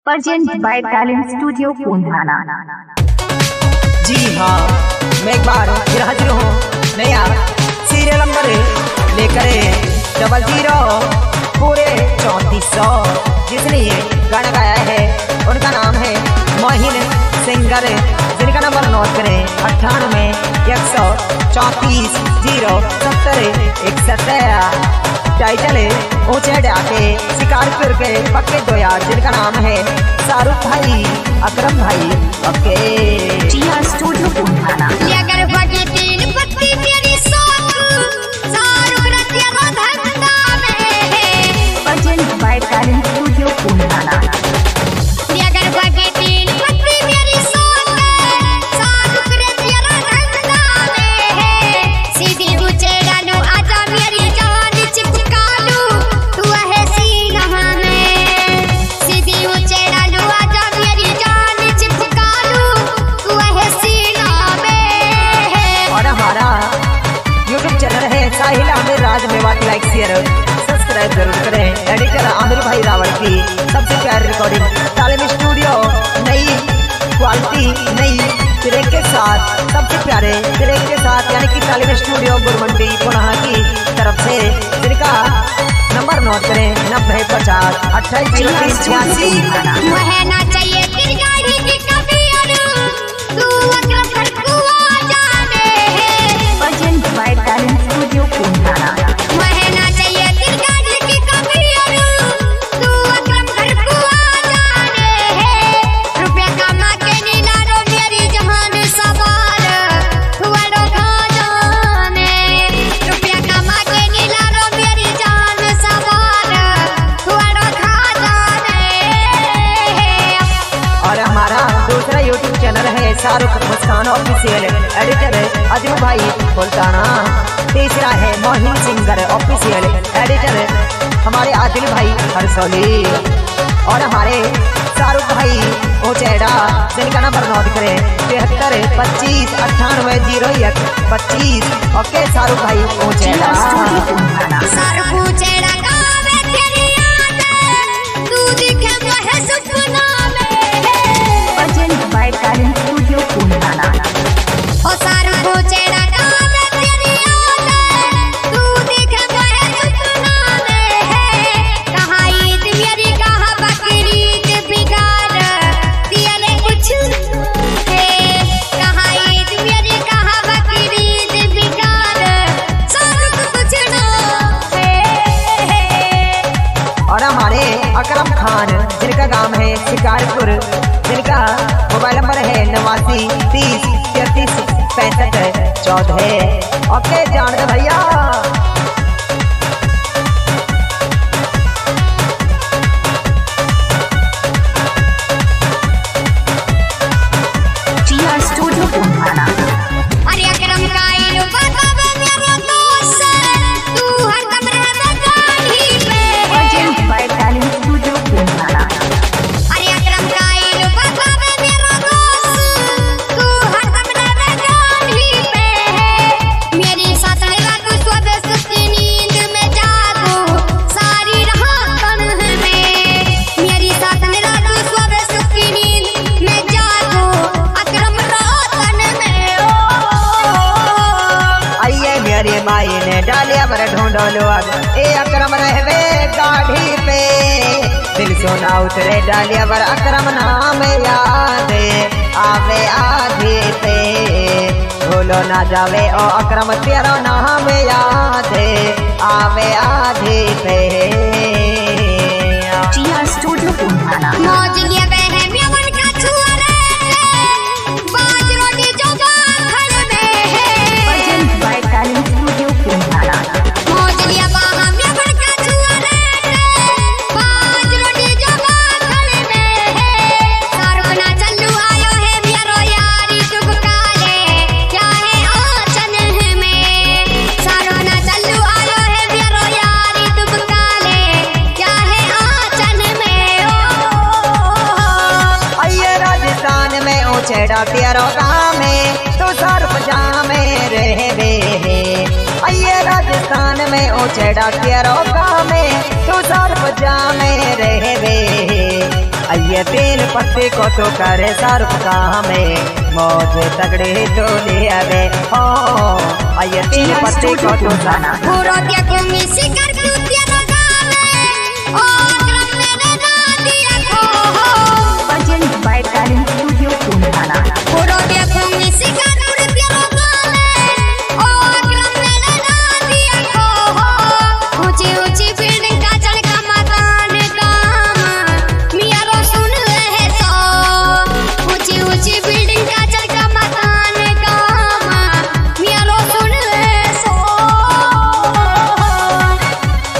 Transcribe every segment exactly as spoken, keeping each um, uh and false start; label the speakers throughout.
Speaker 1: Present by talent studio Pundhana.
Speaker 2: जी हाँ, मैं एक बार फिर हाजिर हूँ नया सीरियल नंबर लेकर डबल जीरो पूरे चौंतीस सौ। जिसने ये गाना गाया है उनका नाम है मोहिन सिंगर, जिनका नंबर नोट करें अट्ठानवे एक सौ चौंतीस जीरो सत्तर इकसठ। टाइटल ऊंचे डाके शिकारपुर के पक्के दो यार, जिनका नाम है शाहरुख भाई अकरम भाई। Okay
Speaker 1: Jiya studio Pundhana. Present by talent studio Pundhana.
Speaker 2: Raj Mewati like share subscribe जरूर करें। एडिटर आमिर भाई रावल की सबसे प्यारी रिकॉर्डिंग तालिम स्टूडियो, नई क्वालिटी नई ट्रैक के साथ, सबसे प्यारे ट्रैक के साथ, यानी कि तालिम स्टूडियो गुरमंडी पुनः की तरफ से, जिनका नंबर नोट करें नब्बे पचास अट्ठाईस जीरो तीन छियासी।
Speaker 1: Present by talent studio Pundhana.
Speaker 2: YouTube channel है शाहरुख मुस्कान ऑफिशियल, एडिटर अजम भाई बोलताना। तीसरा है मोहिन सिंगर ऑफिशियल, एडिटर हमारे आदिल भाई हरसौली। और हमारे शाहरुख भाई ओचेड़ा, जिनका नंबर नोट करें तिहत्तर पच्चीस अट्ठानवे जीरो एक पच्चीस। ओके शाहरुख भाई ओचेड़ा।
Speaker 1: By talent studio Pundhana.
Speaker 3: ओ सारू को चेड़ा का तेरी याद तू देख मैं सपना में है। कहाँ ईद मेरी कहाँ बकरीद बिगाड़ दिया ले कुछ है। कहाँ ईद मेरी कहाँ बकरीद बिगाड़ सारू को कुछ ना है।
Speaker 2: और हमारे अकरम खान, जिनका गांव है शिकारपुर, जिनका मोबाइल नंबर है नवासी तीस तैतीस पैंसठ चौदह। ओके जान दे भैया।
Speaker 1: जिया स्टूडियो पूंधाना।
Speaker 3: अरे अकरम का इलो बाबा मेरा दोस्त तू हरदम रहता गाड़ी पे।
Speaker 1: Present by talent studio Pundhana.
Speaker 3: अरे अकरम का इलो बाबा मेरा दोस्त तू हरदम रहता गाड़ी पे। मेरी साथ रात सुबह सुस्ती नींद में जागो सारी रात तन में। मेरी साथ रात सुबह सुस्ती नींद में जागो अकरम रातन में।
Speaker 2: आइए मेरी माई ने डालिया पर ढूंढो लोग, ए अकरम रहवे गाड़ी पे। दिल सोना उतरे डालिया पर अकरम नाम याद आवे आधी पे। भूलो ना जावे ओ अकरम तेरा नाम याद आवे आधी पे।
Speaker 1: जिया स्टूडियो पूंधाना।
Speaker 3: मौज लिया बहन यमन का छुआरे बाज रोटी जो बाखड़ में है।
Speaker 1: Present by talent studio Pundhana.
Speaker 3: मौज लिया बहन यमन का छुआरे बाज रोटी जो बाखड़ में है। सारो ना चल्लू आयो है मेरो यारी चुपकारे क्या है आचन में। सारो ना चल्लू आयो है मेरो यारी चुपकारे क्या है आचन में। ओ
Speaker 2: आइए राजस्थान में ओछेड़ा तेरो गाँव में तो सर पजामे रहवे। आइए राजस्थान में ओछेड़ा तेरो गाँव में तो सर पजामे रहवे। आइए तीन पत्ते को तो करे सर्फ का हमें मौज तगड़े तो ले आवे हो। आइए तीन पत्ते को तो जाना
Speaker 3: पूरा क्या घूमी शिकार कुतिया लगावे ओ क्रम में ना दिया को
Speaker 1: Presented by Talent Studio Punhana.
Speaker 3: पूरा क्या घूमी शिकार कुतिया लगावे ओ क्रम में ना दिया को ऊंची ऊंची बिल्डिंग का चढ़का मकान काम मिया रो सुन रहे तो ऊंची ऊंची बिल्डिंग का चढ़का मकान काम मिया रो सुन रहे सो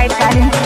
Speaker 1: by Talent